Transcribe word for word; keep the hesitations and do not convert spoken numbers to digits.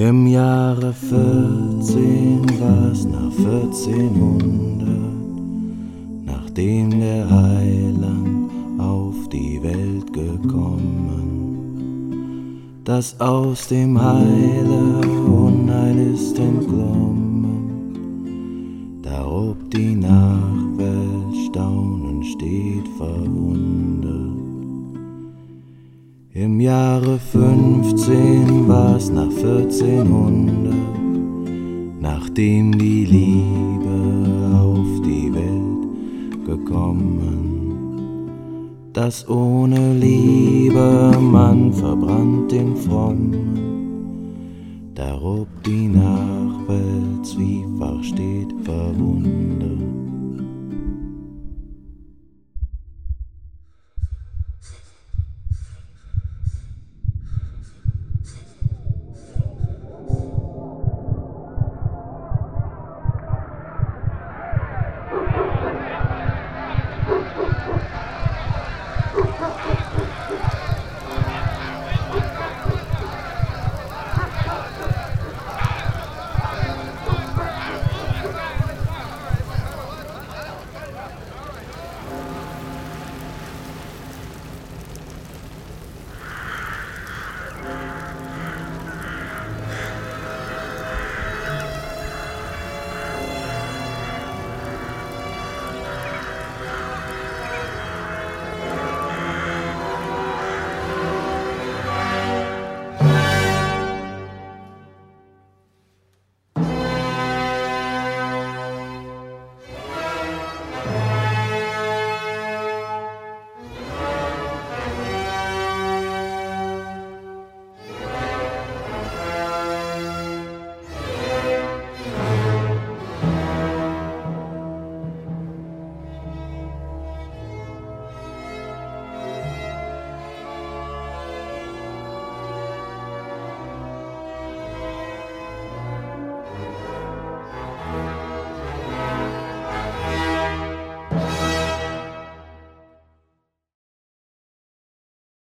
Im Jahre vierzehn war's nach vierzehnhundert, nachdem der Heiland auf die Welt gekommen, dass aus dem Heile Unheil ist entglommen, darob die Nachwelt staunend steht verwundert. Im Jahre fünfzehn war's nach vierzehnhundert, nachdem die Liebe auf die Welt gekommen, dass ohne Liebe man verbrannt den Frommen, darob die Nachwelt zwiefach steht verwundert. Yeah.